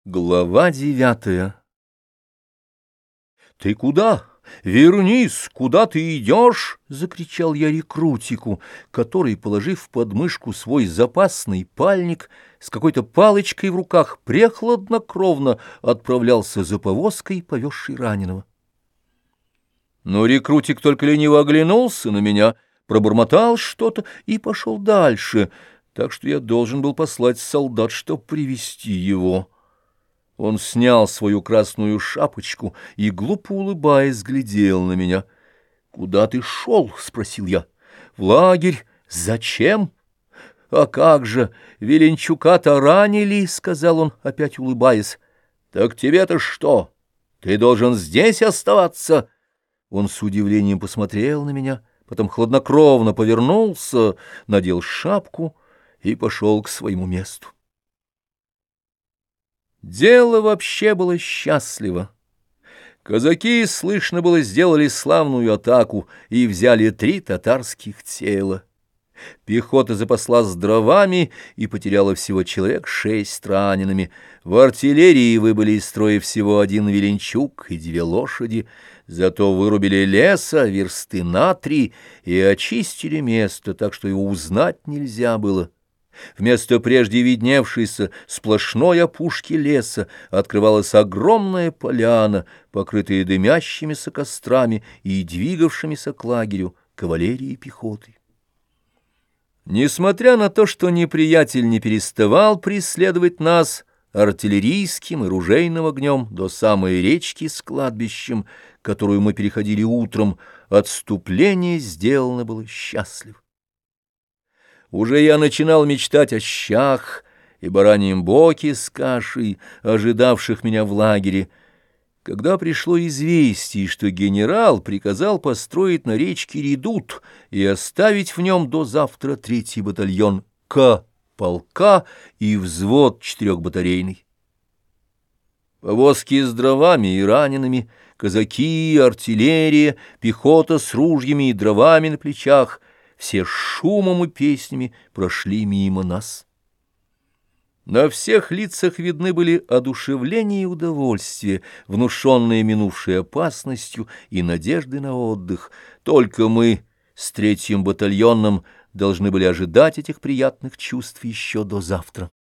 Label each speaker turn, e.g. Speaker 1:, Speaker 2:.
Speaker 1: Глава 9. «Ты куда? Вернись! Куда ты идешь?» — закричал я рекрутику, который, положив под мышку свой запасный пальник, с какой-то палочкой в руках прехладнокровно отправлялся за повозкой, повезшей раненого. Но рекрутик только лениво оглянулся на меня, пробормотал что-то и пошел дальше, так что я должен был послать солдат, чтоб привести его. Он снял свою красную шапочку и, глупо улыбаясь, глядел на меня. «Куда ты шел?» — спросил я. «В лагерь. Зачем?» «А как же, Веленчука-то ранили?» — сказал он, опять улыбаясь. «Так тебе-то что? Ты должен здесь оставаться?» Он с удивлением посмотрел на меня, потом хладнокровно повернулся, надел шапку и пошел к своему месту. Дело вообще было счастливо. Казаки, слышно было, сделали славную атаку и взяли 3 татарских тела. Пехота запаслась дровами и потеряла всего человек 6 ранеными. В артиллерии выбыли из строя всего 1 Веленчук и 2 лошади, зато вырубили леса версты на 3 и очистили место, так что его узнать нельзя было. Вместо прежде видневшейся сплошной опушки леса открывалась огромная поляна, покрытая дымящимися кострами и двигавшимися к лагерю кавалерией и пехотой. Несмотря на то, что неприятель не переставал преследовать нас артиллерийским и ружейным огнем до самой речки с кладбищем, которую мы переходили утром, отступление сделано было счастливо. Уже я начинал мечтать о щах и бараньем боке с кашей, ожидавших меня в лагере, когда пришло известие, что генерал приказал построить на речке редут и оставить в нем до завтра 3-й батальон К полка и взвод 4-батарейный. Повозки с дровами и ранеными, казаки, артиллерия, пехота с ружьями и дровами на плечах — все шумом и песнями прошли мимо нас. На всех лицах видны были одушевление и удовольствие, внушенные минувшей опасностью и надежды на отдых. Только мы с 3-м батальоном должны были ожидать этих приятных чувств еще до завтра.